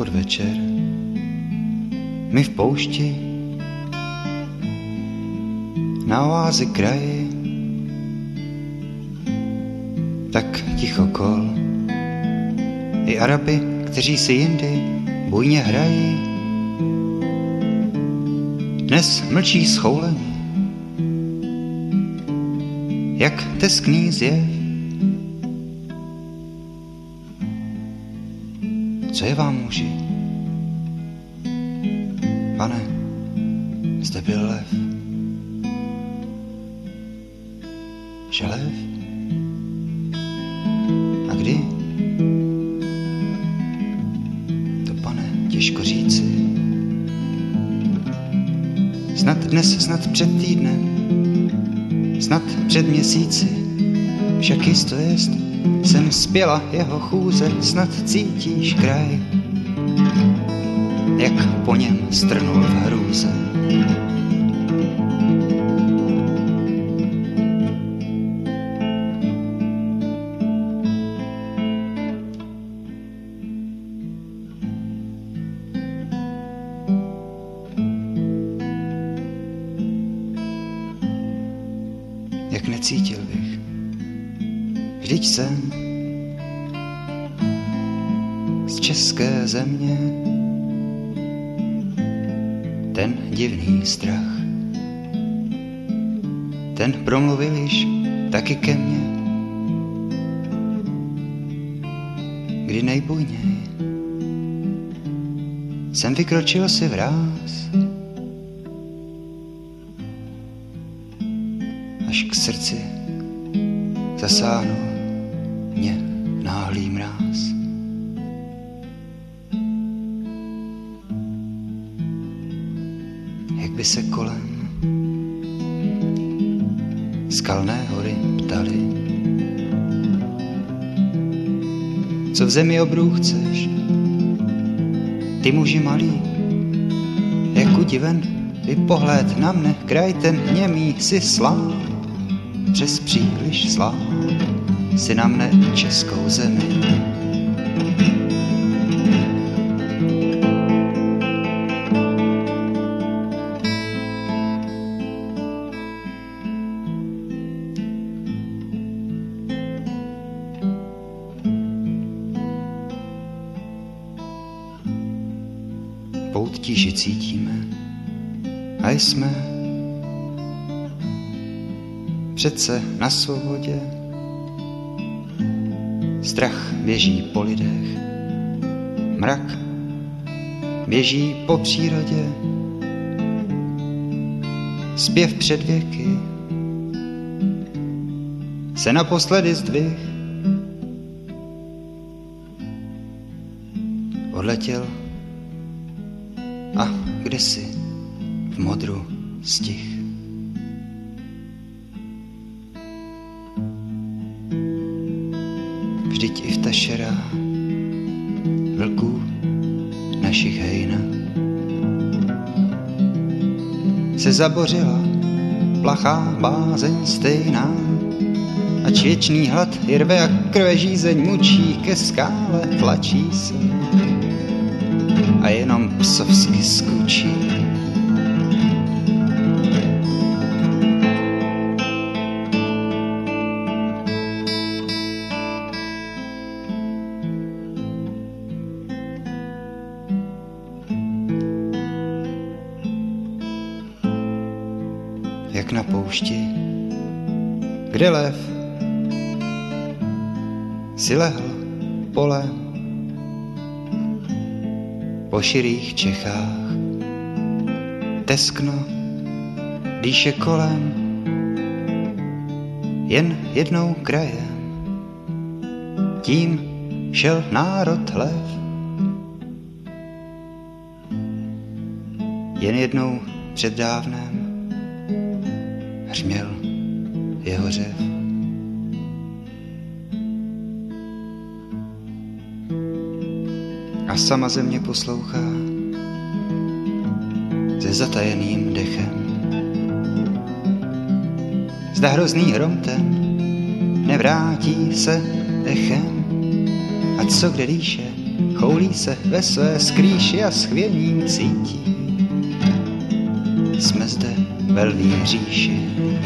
podvečer, my v poušti, na oázi kraji, tak ticho kol. I Araby, kteří si jindy bujně hrají, dnes mlčí schoulení, jak teskný zjev. Co je vám, muži? Pane, zde byl lev. Že lev? A kdy? To, pane, těžko říci. Snad dnes, snad před týdnem, snad před měsíci, však jisto jest, jsem zpěla jeho chůze, snad cítíš kraj, jak po něm strnul v hrůze. Jak necítil bych, vždyť jsem z české země, ten divný strach, ten promluvil již taky ke mně, kdy nejbujněji jsem vykročil si vráz, až k srdci zasáhnul mě náhlý mráz. Jak by se kolem skalné hory ptali, co v zemi obrů chceš, ty muži malý, jak udiven i pohled na mne, kraj ten němý si slál, přes příliš slál si na mne českou zemi. Pouttíži cítíme a jsme přece na svobodě. Strach běží po lidech, mrak běží po přírodě, zpěv před věky se naposledy zdvih. Odletěl a kdesi v modru stih. Vždyť i vtašera vlků našich hejna se zabořila plachá bázeň stejná, ač věčný hlad je rve a krve žízeň mučí, ke skále tlačí se a jenom psovsky skučí. Jak na poušti, kde lev si lehl polem po širých Čechách, teskno dýše kolem, jen jednou krajem, tím šel národ lev. Jen jednou před dávnem hřměl jeho řev. A sama země poslouchá se zatajeným dechem. Zda hrozný hrom ten nevrátí se echem. A co kde dýše choulí se ve své skrýši a schvění cítí. Jsme zde ve lví říši.